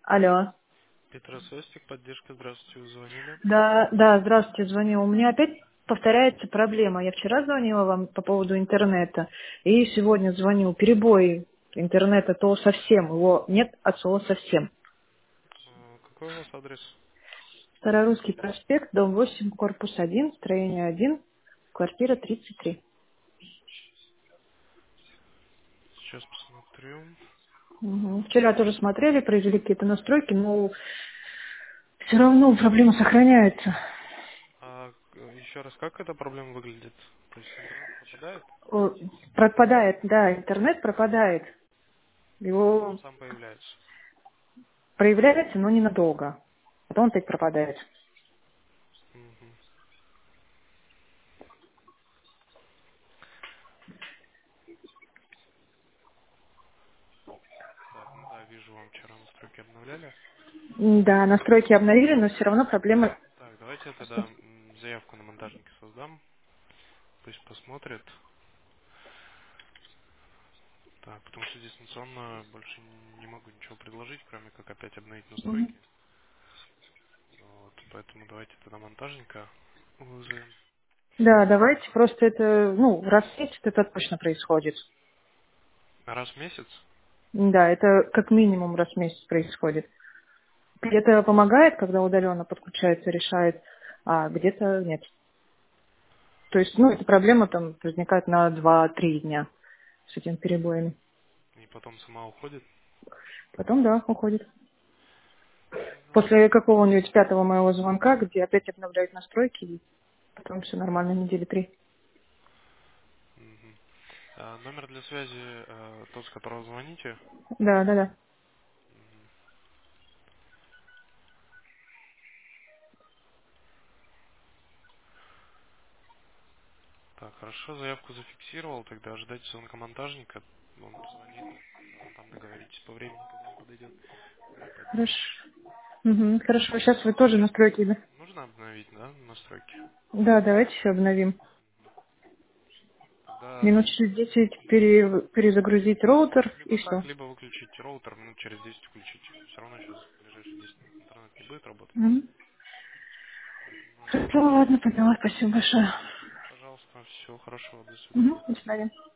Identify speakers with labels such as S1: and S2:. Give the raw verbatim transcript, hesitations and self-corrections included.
S1: Алло.
S2: Петросостик, поддержка, здравствуйте, вы звонили.
S1: Да, да, здравствуйте, звоню. У меня опять повторяется проблема. Я вчера звонила вам по поводу интернета, и сегодня звоню. Перебой интернета то совсем, его нет от слова совсем.
S2: А, Какой у вас адрес?
S1: Старорусский проспект, дом восемь, корпус один, строение один, квартира тридцать три.
S2: Сейчас посмотрю.
S1: Мгм. Вчера тоже смотрели, произвели какие-то настройки, но все равно проблема сохраняется.
S2: А э, еще раз, как эта проблема выглядит? То есть интернет пропадает,
S1: О, пропадает, да, интернет пропадает.
S2: а потом
S1: Его
S2: сам появляется.
S1: проявляется, но ненадолго. Потом опять пропадает.
S2: Мгм. Так, ну да, вижу, вам вчера настройки обновляли.
S1: Да, настройки обновили, но все равно проблема...
S2: Так, давайте я тогда м, заявку на монтажника создам. Пусть посмотрит. Так, потому что дистанционно больше не могу ничего предложить, кроме как опять обновить
S1: Мгм.
S2: настройки. Вот, поэтому давайте тогда монтажника вызовем.
S1: Да, давайте, просто это, ну, раз в месяц это точно происходит.
S2: Раз в месяц?
S1: Да, это как минимум раз в месяц происходит. Где-то помогает, когда удаленно подключается, решает, а где-то нет. То есть, ну, эта проблема там возникает на два-три дня с этими перебоями.
S2: И потом сама уходит?
S1: Потом, да, уходит.
S2: Ну,
S1: После какого-нибудь пятого моего звонка, где опять обновляют настройки, и потом все нормально, недели три.
S2: мгм. А, номер для связи, э, тот, с которого звоните.
S1: Да, да, да.
S2: Мгм. Так, хорошо, заявку зафиксировал, тогда ждать звонка монтажника. Он позвонит, а, там договоритесь по времени, когда он подойдет, когда
S1: Хорошо.
S2: подключится.
S1: Мгм, хорошо,
S2: А,
S1: сейчас вы
S2: вам
S1: тоже
S2: сейчас
S1: настройки, да?
S2: нужно обновить, да, настройки?
S1: Да, давайте еще обновим.
S2: Тогда,
S1: Минут через десять пере- перезагрузить роутер и
S2: либо
S1: все.
S2: так, либо выключить роутер, минут через десять включить. Все равно сейчас в ближайшие десять минут интернет не будет работать. Поэтому нужно
S1: Хорошо,
S2: выключить.
S1: ладно, поняла, спасибо большое.
S2: Пожалуйста, всего хорошего, до свидания.
S1: Мгм, до свидания.